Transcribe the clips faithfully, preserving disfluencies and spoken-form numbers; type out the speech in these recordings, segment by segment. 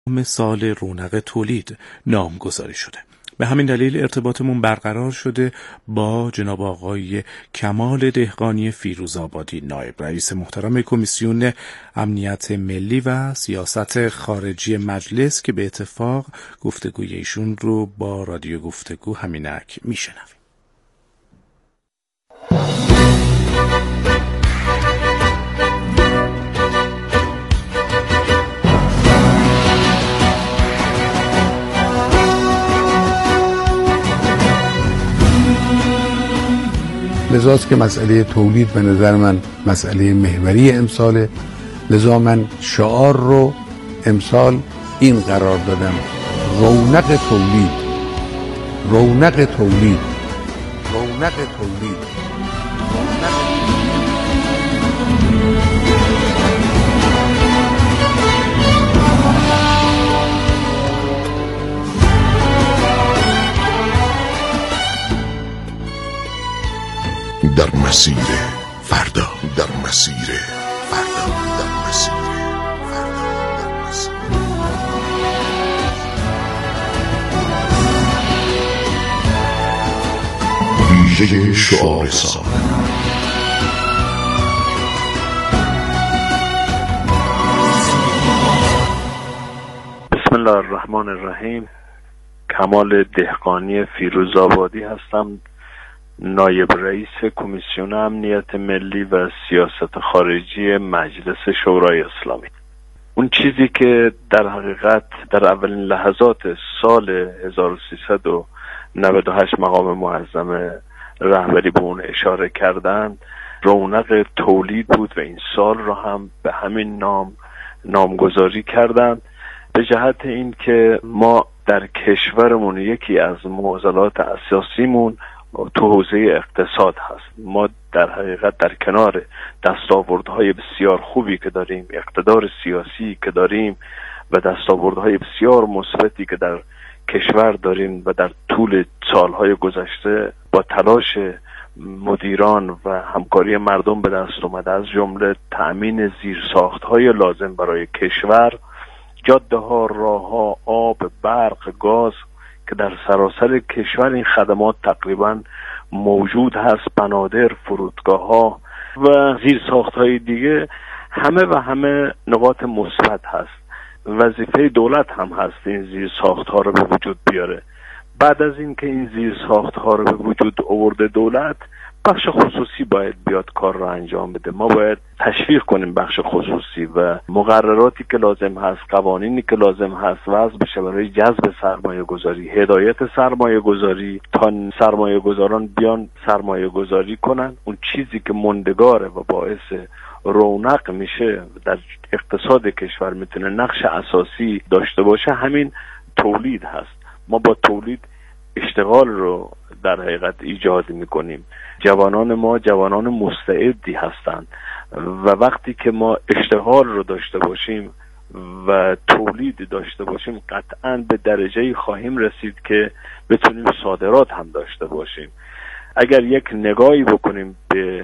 سال رونق تولید نامگذاری شده. به همین دلیل ارتباطمون برقرار شده با جناب آقای کمال دهقانی فیروزآبادی، نایب رئیس محترم کمیسیون امنیت ملی و سیاست خارجی مجلس، که به اتفاق گفتگوی ایشون رو با رادیو گفتگو همینک میشنویم. لذاست که مسئله تولید به نظر من مسئله محوری امساله. لذا من شعار رو امسال این قرار دادم: رونق تولید، رونق تولید، رونق تولید. در مسیر فردا، در مسیر فردا، در مسیر فردا، در مسیر ویژه شعار سال. بسم الله الرحمن الرحیم. کمال دهقانی فیروزآبادی هستم، نایب رئیس کمیسیون امنیت ملی و سیاست خارجی مجلس شورای اسلامی. اون چیزی که در حقیقت در اولین لحظات سال هزار و سیصد و نود و هشت مقام معظم رهبری به اون اشاره کردند، رونق تولید بود و این سال رو هم به همین نام نامگذاری کردند، به جهت این که ما در کشورمون یکی از معضلات اساسیمون تو حوزه اقتصاد هست. ما در حقیقت در کنار دستاوردهای بسیار خوبی که داریم، اقتدار سیاسی که داریم و دستاوردهای بسیار مثبتی که در کشور داریم و در طول سالهای گذشته با تلاش مدیران و همکاری مردم به دست اومده، از جمله تأمین زیرساختهای لازم برای کشور، جاده ها، راه ها، آب، برق، گاز که در سراسر کشور این خدمات تقریبا موجود هست، بنادر، فرودگاه ها و زیرساخت های دیگه، همه و همه نقاط مثبت هست. وظیفه دولت هم هست این زیرساخت ها رو به وجود بیاره. بعد از این که این زیرساخت ها رو به وجود آورده دولت، بخش خصوصی باید بیاد کار رو انجام بده. ما باید تشویق کنیم بخش خصوصی و مقرراتی که لازم هست، قوانینی که لازم هست وضع بشه برای جذب سرمایه گذاری، هدایت سرمایه گذاری تا سرمایه گذاران بیان سرمایه گذاری کنن. اون چیزی که مندگاره و باعث رونق میشه در اقتصاد کشور، میتونه نقش اساسی داشته باشه، همین تولید هست. ما با تولید اشتغال رو در حقیقت ایجاد میکنیم. جوانان ما جوانان مستعدی هستند و وقتی که ما اشتغال رو داشته باشیم و تولید داشته باشیم، قطعاً به درجه‌ای خواهیم رسید که بتونیم صادرات هم داشته باشیم. اگر یک نگاهی بکنیم به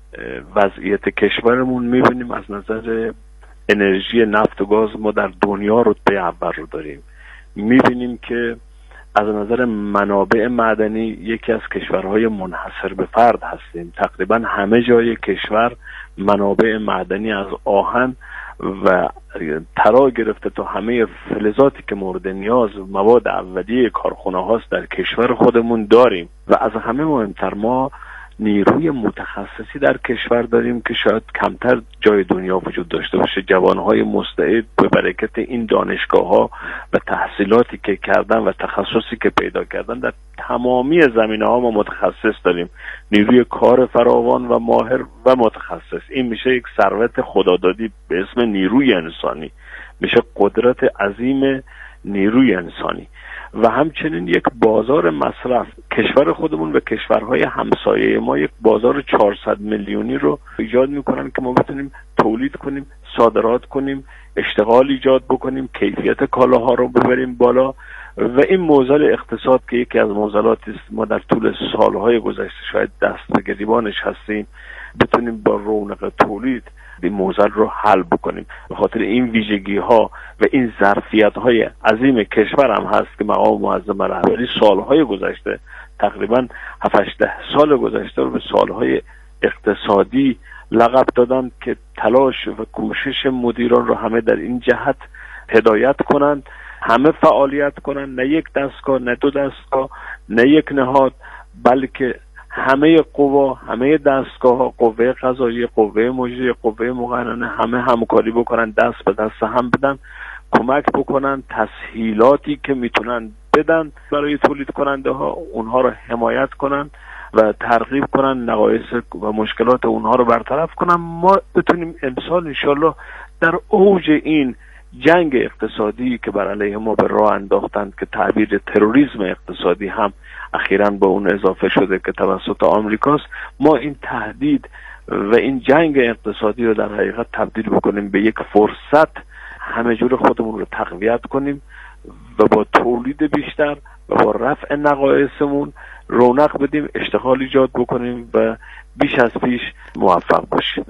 وضعیت کشورمون، میبینیم از نظر انرژی نفت و گاز ما در دنیا رتبه اول رو داریم. میبینیم که از نظر منابع معدنی یکی از کشورهای منحصر به فرد هستیم. تقریبا همه جای کشور منابع معدنی از آهن و طلا گرفته تا همه فلزاتی که مورد نیاز مواد اولیه کارخانه هاست در کشور خودمون داریم. و از همه مهمتر ما نیروی متخصصی در کشور داریم که شاید کمتر جای دنیا وجود داشته باشه. جوانهای مستعد به برکت این دانشگاه ها و تحصیلاتی که کردن و تخصصی که پیدا کردن در تمامی زمینه ها ما متخصص داریم. نیروی کار فراوان و ماهر و متخصص. این میشه یک ثروت خدادادی به اسم نیروی انسانی، میشه قدرت عظیم نیروی انسانی. و همچنین یک بازار مصرف. کشور خودمون و کشورهای همسایه ما یک بازار چهارصد میلیونی رو ایجاد میکنن که ما بتونیم تولید کنیم، صادرات کنیم، اشتغال ایجاد بکنیم، کیفیت کالاها رو ببریم بالا. و این معضل اقتصاد که یکی از معضلاتی است ما در طول سالهای گذشته شاید دست به گریبانش هستیم، بتونیم با رونق تولید این موضوع رو حل بکنیم. به خاطر این ویژگی ها و این ظرفیت های عظیم کشور هم هست که مقام معظم رهبری سالهای گذشته، تقریبا هفت هشت سال گذشته رو به سالهای اقتصادی لقب دادن که تلاش و کوشش مدیران رو همه در این جهت هدایت کنند، همه فعالیت کنند، نه یک دستگاه، نه دو دستگاه، نه یک نهاد، بلکه همه قوا، همه دستگاه ها، قوه قضاییه، قوه مجریه، قوه مقننه، همه همکاری بکنن، دست به دست هم بدن، کمک بکنن، تسهیلاتی که میتونن بدن برای تولید کننده ها اونها رو حمایت کنن و ترغیب کنن، نقایص و مشکلات اونها رو برطرف کنن. ما بتونیم امسال انشالله در اوج این جنگ اقتصادی که بر علیه ما به راه انداختند که تعبیر تروریسم اقتصادی هم اخیراً با اون اضافه شده که توسط آمریکاست، ما این تهدید و این جنگ اقتصادی رو در حقیقت تبدیل بکنیم به یک فرصت، همه جور خودمون رو تقویت کنیم و با تولید بیشتر و با رفع نقایصمون رونق بدیم، اشتغال ایجاد بکنیم و بیش از پیش موفق باشیم.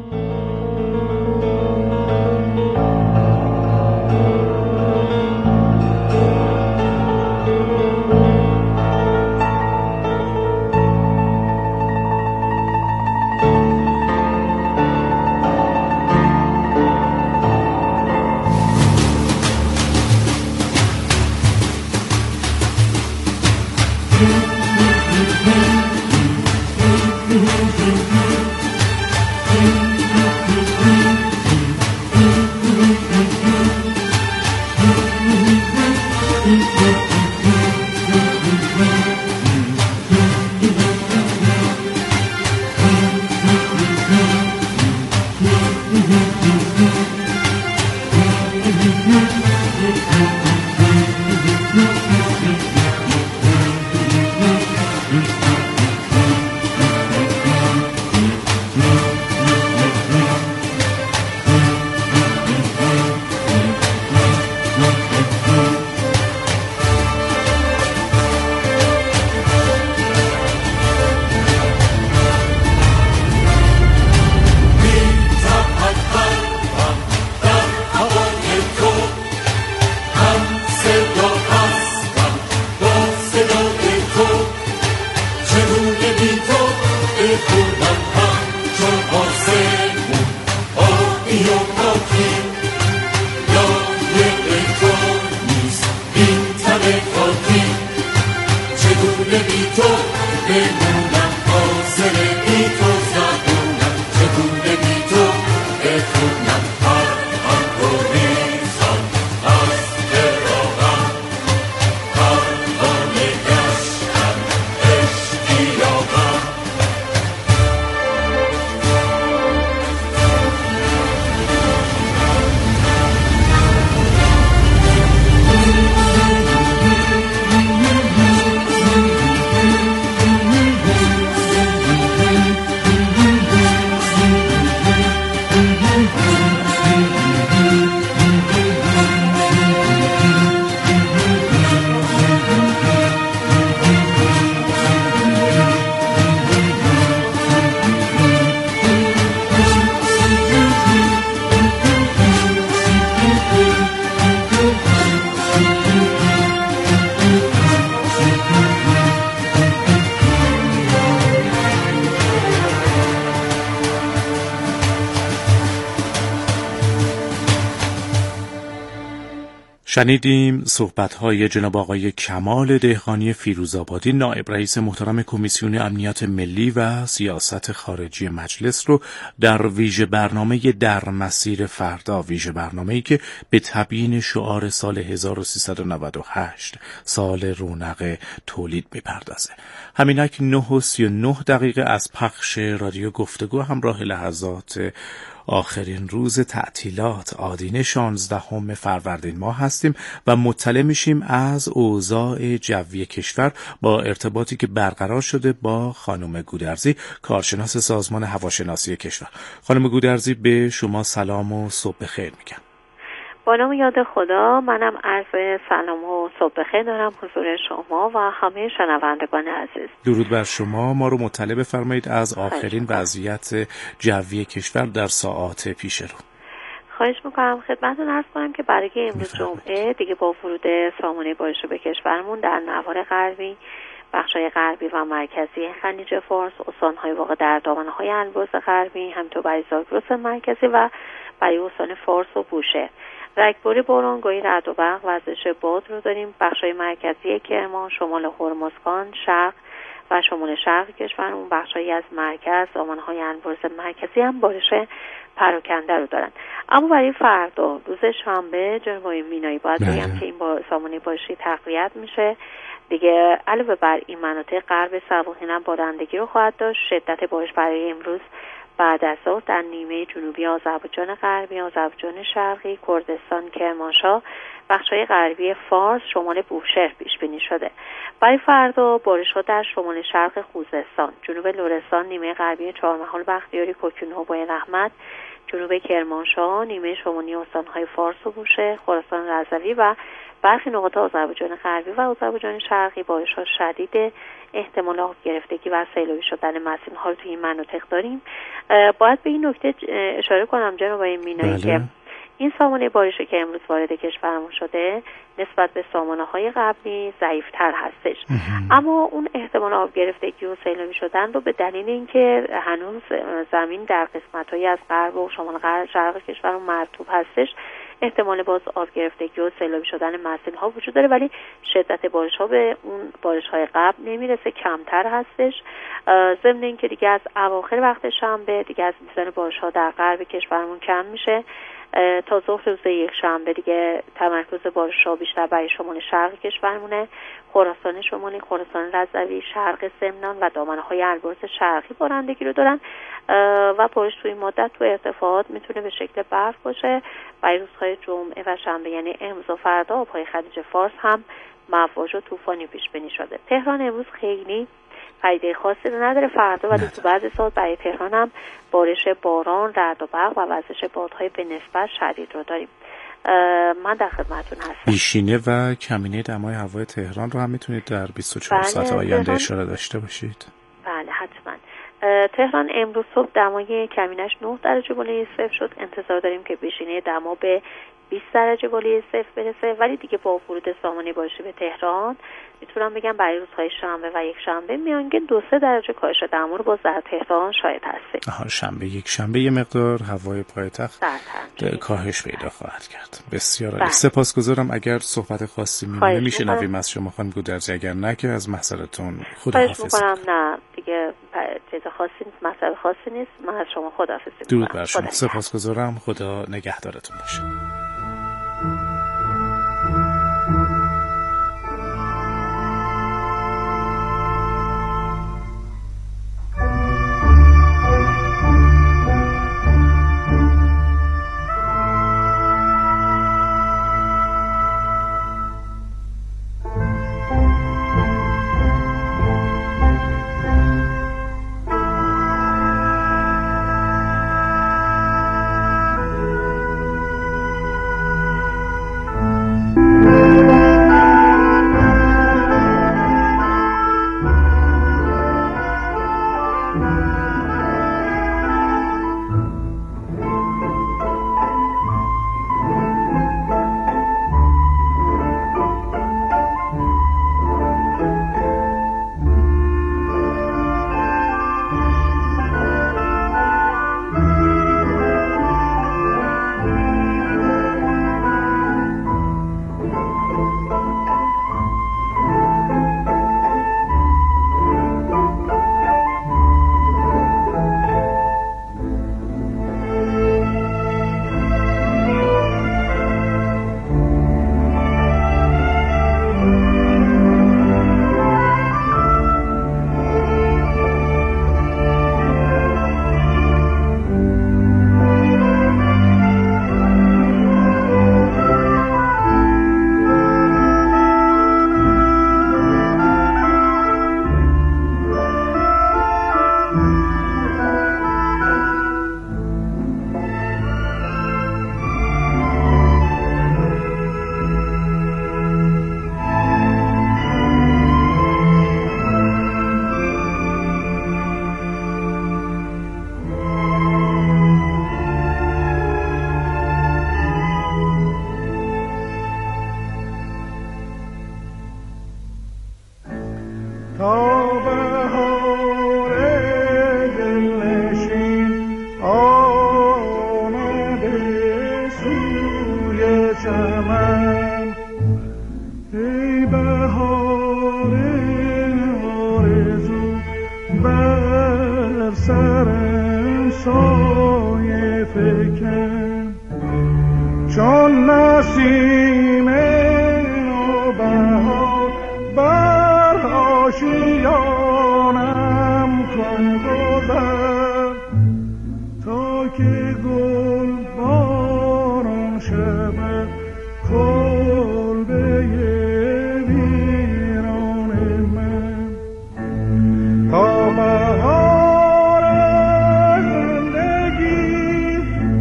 شنیدیم صحبت‌های جناب آقای کمال دهقانی فیروزآبادی، نایب رئیس محترم کمیسیون امنیت ملی و سیاست خارجی مجلس رو در ویژه برنامه در مسیر فردا، ویژه برنامه‌ای که به تبیین شعار سال هزار و سیصد و نود و هشت، سال رونق تولید می‌پردازه. همینک نه و سی و نه دقیقه از پخش رادیو گفتگو همراه لحظات آخرین روز تعطیلات آدینه شانزدهم فروردین ماه هستیم و مطلع میشیم از اوضاع جوی کشور با ارتباطی که برقرار شده با خانم گودرزی، کارشناس سازمان هواشناسی کشور. خانم گودرزی، به شما سلام و صبح بخیر میگم. با نام یاد خدا. منم عرض سلام و صبح بخیر دارم حضور شما و همه شنوندگان عزیز. درود بر شما. ما رو مطلع بفرمایید از آخرین وضعیت جوی کشور در ساعات پیش رو. خواهش میکنم. خدمتتون عرض کنم که برای امروز جمعه دیگه با ورود سامانه بارش به کشورمون در نوار غربی، بخش‌های غربی و مرکزی خلیج فارس، استان‌های واقع در دامنه‌های البرز غربی، همینطور برای زاگرس مرکزی و برای استان فارس و بوشهر رگباری بارانگاهی، رعد و برق، وزش باد رو داریم. بخش‌های مرکزی کرمان، شمال هرمزگان، شرق و شمال شرق کشورمون، بخش‌هایی از مرکز، دامنه‌های البرز مرکزی هم بارش پراکنده رو دارن. اما برای فردا روز شنبه جناب مینایی باید بگم که این با سامانه بارشی تقویت میشه دیگه. علاوه بر این مناطق غرب سواحل هم بارندگی رو خواهد داشت. شدت بارش برای امروز بعد از ظهر در نیمه جنوبی آذربایجان غربی، آذربایجان شرقی، کردستان، کرمانشاه، بخش‌های غربی فارس، شمال بوشهر پیش بینی شده. برای فردا بارش‌ها در شمال شرق خوزستان، جنوب لرستان، نیمه غربی چهارمحال، بختیاری، کوکنو، بوی رحمت، جنوب کرمانشاه، نیمه شمالی استان‌های فارس و بوشهر، خراسان رضوی و برخی نقاط آذربایجان غربی و آذربایجان شرقی بارش‌ها شدید، احتمال آب گرفتگی و سیلابی شدن مسیرها رو توی این مناطق داریم. باید به این نکته اشاره کنم جناب مینایی که این سامانه بارشی که امروز وارد کشورمون شده نسبت به سامانه‌های قبلی ضعیف‌تر هستش، اما اون احتمال آب گرفتگی و سیلابی شدن رو به دلیل اینکه هنوز زمین در قسمت‌هایی از غرب و شمال غرب شرق کشورمون مرطوب هستش، احتمال باز آب گرفتگی و سیلابی شدن مسیل‌ها وجود داره، ولی شدت بارش‌ها به اون بارش‌های قبل نمیرسه، کمتر هستش. ضمن اینکه دیگه از اواخر وقت شنبه دیگه از میزان بارش‌ها در غرب کشورمون کم میشه. تا ظهر روز یک شنبه دیگه تمرکز بارش‌ها بیشتر برای شمال شرق کشورمونه، خراسان شمالی، خراسان رضوی، شرق سمنان و دامنه‌های البرز شرقی بارندگی رو دارن و بارش توی مدت تو ارتفاعات میتونه به شکل برف باشه. برای روزهای جمعه و شنبه یعنی امروز و فردا آب‌های خلیج فارس هم مواج و طوفانی پیش بینی شده. تهران امروز خیلی پدیده خاصی رو نداره فردا، ولی تو بعضی ساعات برای تهران هم بارش باران، رعد و برق و وزش بادهای به نسبت شدید رو داریم. من در خدمتتون هستم. بیشینه و کمینه دمای هوای تهران رو هم میتونید در بیست و چهار بله، ساعت آینده اشاره داشته باشید؟ بله حتما. تهران امروز صبح دمای کمینش نه درجه بالای صفر شد. انتظار داریم که بیشینه دما به بیست درجه بالای صفر برسه، ولی دیگه با ورود سامانه بارشی به تهران میتونم بگم برای روزهای شنبه و یک شنبه میانگین دو سه درجه کاهش دما رو باز در تهران شاهد هستیم. آها، شنبه یک شنبه یه مقدار هوای پایتخت کاهش پیدا خواهد کرد. بسیار عالی. سپاسگزارم. اگر صحبت خاصی میمونه میشنویم از شما خانم گودرزی، اگر نه که از محضرتون خداحافظی میکنم. نه دیگه چیز خاصی نیست، مسئله خاصی نیست. من از شما خداحافظی میکنم. درود بر شما. سپاسگزارم. خدا نگهدارتون باشه. تا بهار دلنشین آمده سوی چمن. ای بهار آرزو بر سرم سایه فکن، چون نسیم نوبهار بر آشیانم کن گذر، تا که گل باران شود کلبه ویران من. تا بهار زندگی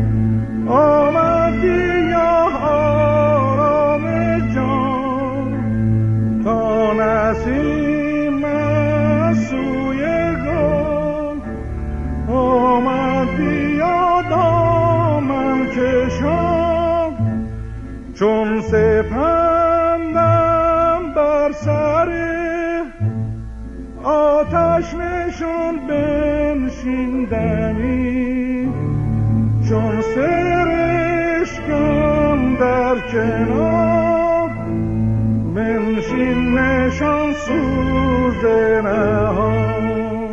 آمدی یا آرام جان، تا نسیم سوی گل آمدی یا دامن کشان، چون سپندم بر سر آتش نشان بنشیندنی، چون سرشکم در کنار بنشین نشان سوز نهان.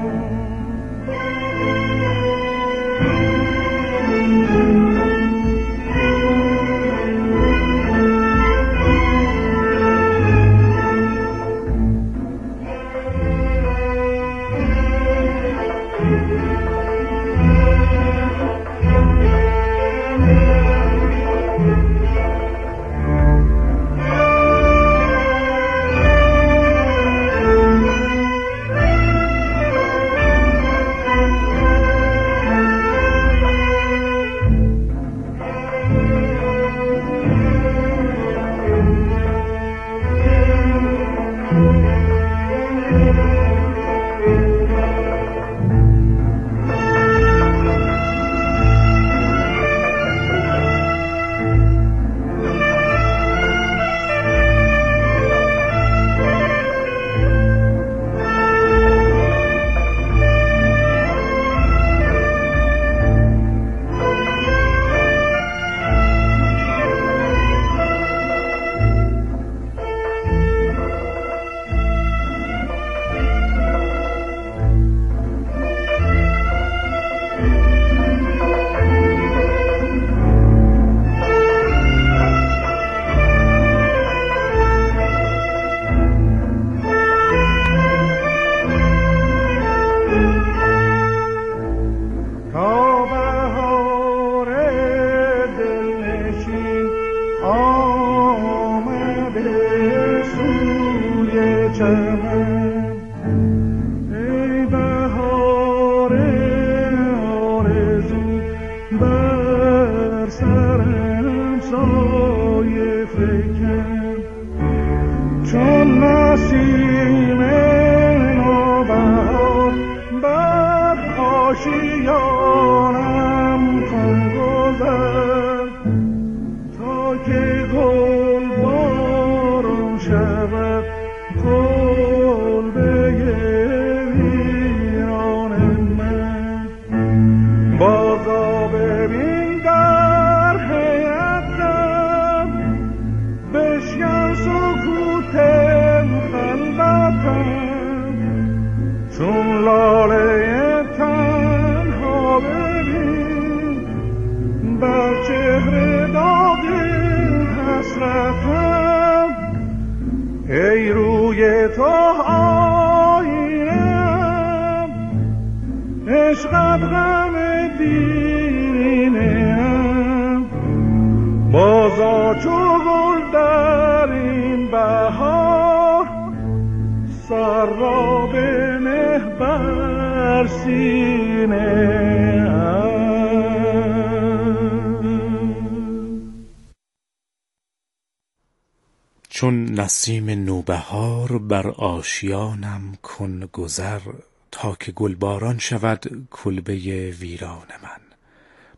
چون نسیم نوبهار بر آشیانم کن گذر، تا که گلباران شود کلبه ویران من.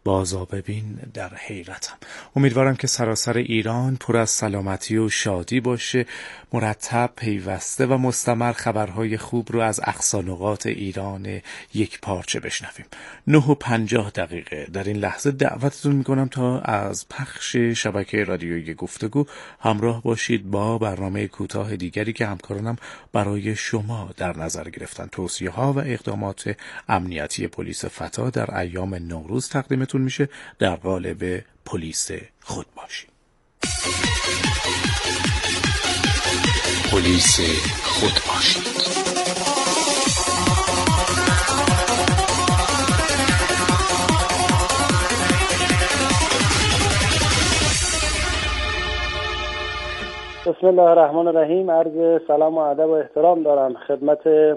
بازا ببین در حیرتم. امیدوارم که سراسر ایران پر از سلامتی و شادی باشه، مرتب، پیوسته و مستمر خبرهای خوب رو از اقصا نقاط ایران یک پارچه بشنویم. نه و پنجاه دقیقه در این لحظه دعوتتون میکنم تا از پخش شبکه رادیویی گفتگو همراه باشید با برنامه کوتاه دیگری که همکارانم برای شما در نظر گرفتن. توصیه ها و اقدامات امنیتی پلیس فتا در ایام نوروز تقدیمتون میشه در قالب پلیس خود باشید. پلیس خود باشید. بسم الله الرحمن الرحیم. عرض سلام و ادب و احترام دارم خدمت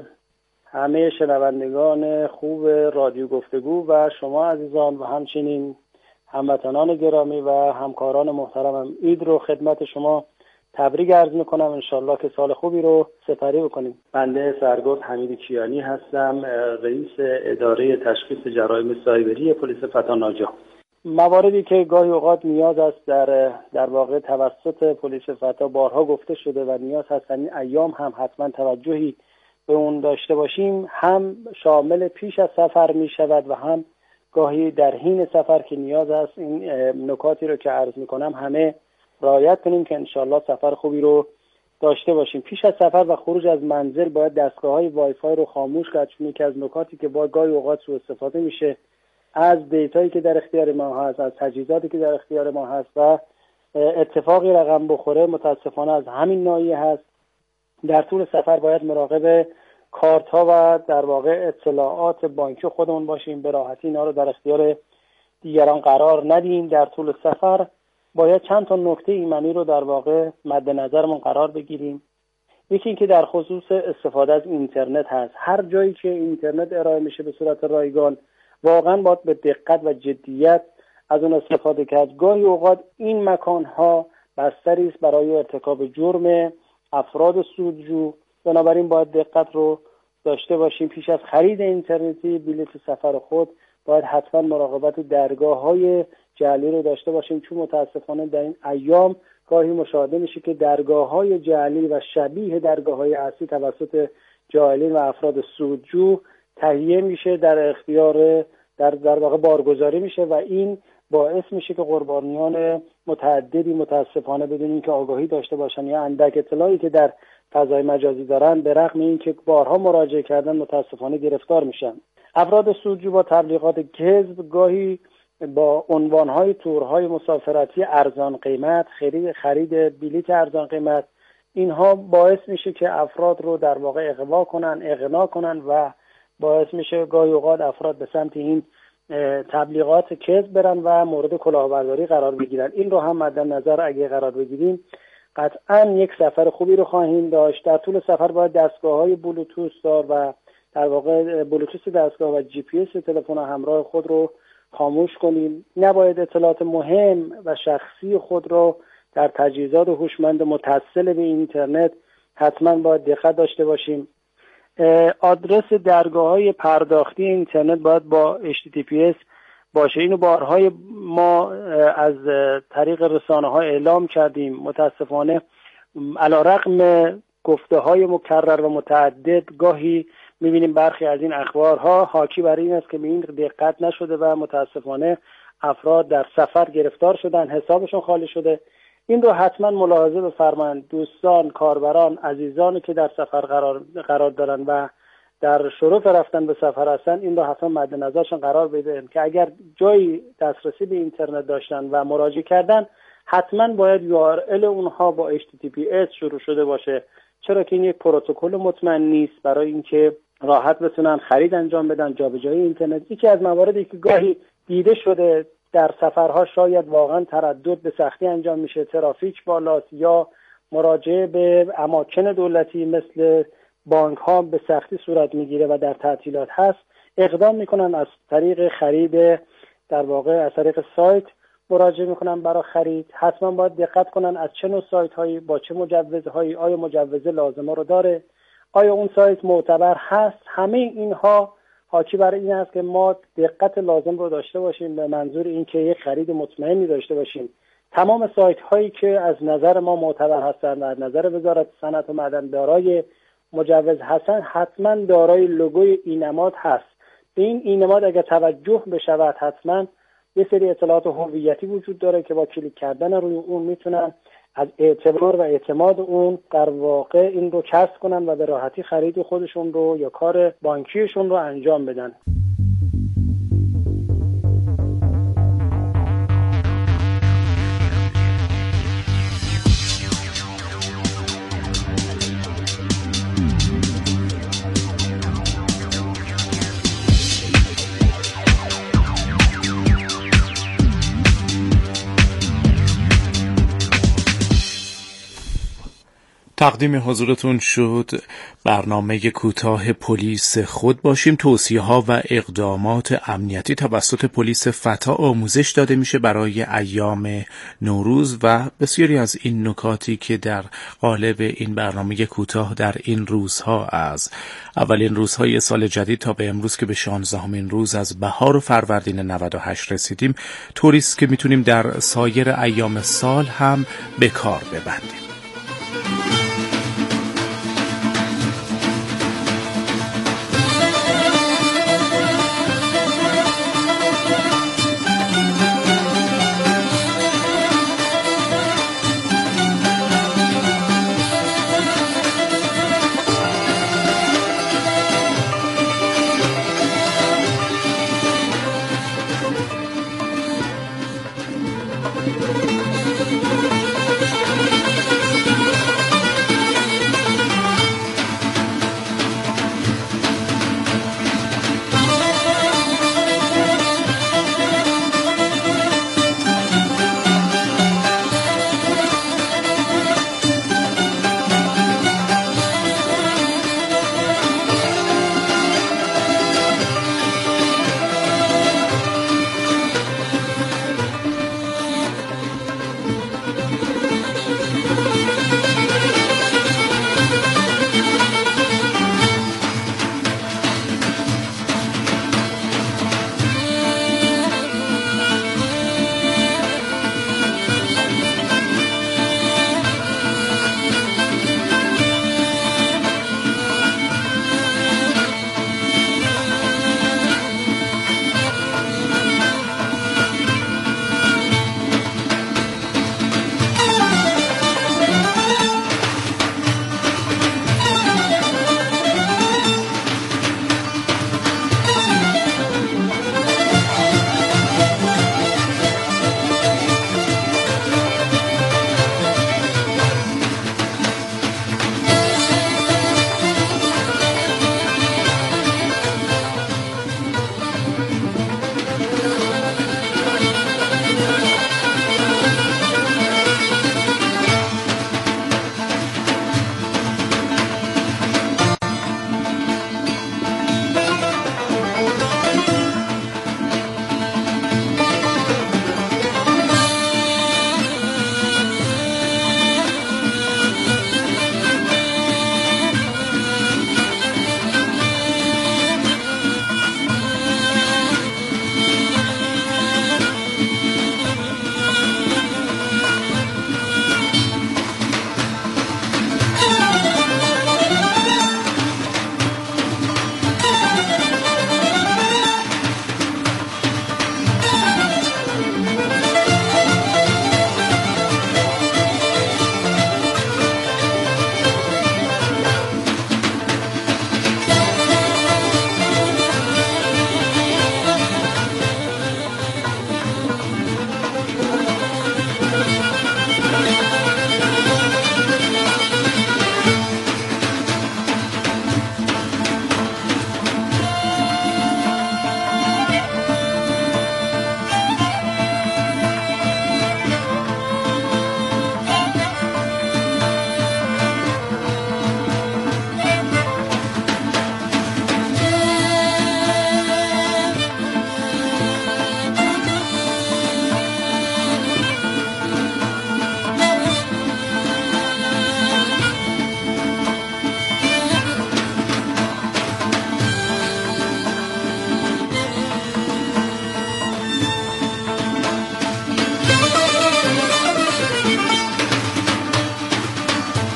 همه شنوندگان خوب رادیو گفتگو و شما عزیزان و همچنین هموطنان گرامی و همکاران محترمم. عید رو خدمت شما تبریک عرض میکنم. انشالله که سال خوبی رو سپری بکنیم. بنده سرگرد حمید کیانی هستم، رئیس اداره تشخیص جرایم سایبری پلیس فتا ناجا. مواردی که گاهی اوقات نیاز است در در واقع توسط پلیس فتا بارها گفته شده و نیاز هست این ایام هم حتما توجهی به اون داشته باشیم، هم شامل پیش از سفر می شود و هم گاهی در حین سفر که نیاز است این نکاتی رو که عرض می کنم همه رعایت کنیم که انشالله سفر خوبی رو داشته باشیم. پیش از سفر و خروج از منزل باید دستگاه‌های وای فای رو خاموش کرد، چون یکی از نکاتی که با گاهی اوقات سوء استفاده میشه از دیتایی که در اختیار ما هست، از تجهیزاتی که در اختیار ما هست و اتفاقی رقم بخوره متاسفانه از همین ناحیه هست. در طول سفر باید مراقب کارت ها و در واقع اطلاعات بانکی خودمون باشیم، به راحتی اینا رو در اختیار دیگران قرار ندیم. در طول سفر باید چند تا نکته ایمنی رو در واقع مد نظرمون قرار بگیریم. یکی این که در خصوص استفاده از اینترنت هست. هر جایی که اینترنت ارائه میشه به صورت رایگان واقعا باید به دقت و جدیت از اون استفاده کرد. گاهی اوقات این مکان‌ها بستری است برای ارتکاب جرم افراد سودجو، بنابراین باید دقت رو داشته باشیم. پیش از خرید اینترنتی بلیط سفر خود باید حتما مراقبت درگاه‌های جعلی رو داشته باشیم، چون متاسفانه در این ایام گاهی مشاهده میشه که درگاه‌های جعلی و شبیه درگاه‌های اصلی توسط جاهلین و افراد سودجو تهیه میشه، در اختیار در در واقع بارگذاری میشه و این باعث میشه که قربانیان متعددی متاسفانه بدون اینکه آگاهی داشته باشن یا اندک اطلاعی که در فضای مجازی دارن به رغم اینکه بارها مراجعه کردن متاسفانه گرفتار میشن. افراد سودجو با تبلیغات کذب گاهی با عنوانهای تورهای مسافرتی ارزان قیمت، خرید خرید بلیط ارزان قیمت، اینها باعث میشه که افراد رو در واقع اغوا کنن، اغنا کنن و باعث میشه گاهی اوقات افراد به سمت این تبلیغات کذب برن و مورد کلاهبرداری قرار بگیرن. این رو هم مد نظر اگه قرار بگیریم قطعا یک سفر خوبی رو خواهیم داشت. در طول سفر باید دستگاه‌های بلوتوث دار و در واقع بلوتوث دستگاه و جی پی اس تلفن همراه خود رو خاموش کنیم. نباید اطلاعات مهم و شخصی خود رو در تجهیزات هوشمند متصل به اینترنت حتما باید دقت داشته باشیم. آدرس درگاه‌های پرداختی اینترنت باید با اچ تی تی پی اس باشه. اینو بارهای ما از طریق رسانه‌ها اعلام کردیم. متاسفانه علی‌رغم گفته‌های مکرر و متعدد گاهی می‌بینیم برخی از این اخبارها حاکی بر این است که به این دقت نشده و متاسفانه افراد در سفر گرفتار شدن، حسابشون خالی شده. این رو حتما ملاحظه بفرمایید دوستان، کاربران، عزیزانی که در سفر قرار قرار دارن و در شروع رفتن به سفر هستن، این رو حتما مد نظرشون قرار بدن که اگر جایی دسترسی به اینترنت داشتن و مراجعه کردن حتما باید یو آر ال اونها با اچ تی تی پی اس شروع شده باشه، چرا که این یک پروتکل مطمئن نیست برای اینکه راحت بتونن خرید انجام بدن، جابجایی اینترنت. یکی از مواردی که گاهی دیده شده در سفرها شاید واقعا تردد به سختی انجام میشه، ترافیک بالاست یا مراجعه به اماکن دولتی مثل بانک ها به سختی صورت میگیره و در تعطیلات هست، اقدام میکنن از طریق خرید در واقع از طریق سایت مراجعه میکنن برای خرید. حتما باید دقت کنن از چه نوع سایت هایی با چه مجوزهایی، آیا مجوز لازمه رو داره، آیا اون سایت معتبر هست. همه اینها حاکی برای این است که ما دقت لازم رو داشته باشیم به منظور اینکه یک خرید مطمئنی داشته باشیم. تمام سایت هایی که از نظر ما معتبر هستند و از نظر وزارت صنعت و معدن دارای مجوز هستند حتما دارای لوگوی اینماد هست. به این اینماد اگر توجه بشود حتما یه سری اطلاعات هویتی وجود داره که با کلیک کردن روی اون میتونن از اعتبار و اعتماد اون در واقع این رو کسب کنن و به راحتی خرید خودشون رو یا کار بانکیشون رو انجام بدن. تقدیم حضورتون شد برنامه کوتاه پلیس خود باشیم. توصیه ها و اقدامات امنیتی توسط پلیس فتا آموزش داده میشه برای ایام نوروز و بسیاری از این نکاتی که در قالب این برنامه کوتاه در این روزها از اولین روزهای سال جدید تا به امروز که به شانزدهمین روز از بهار و فروردین نود و هشت رسیدیم، طوری است که میتونیم در سایر ایام سال هم به کار ببندیم.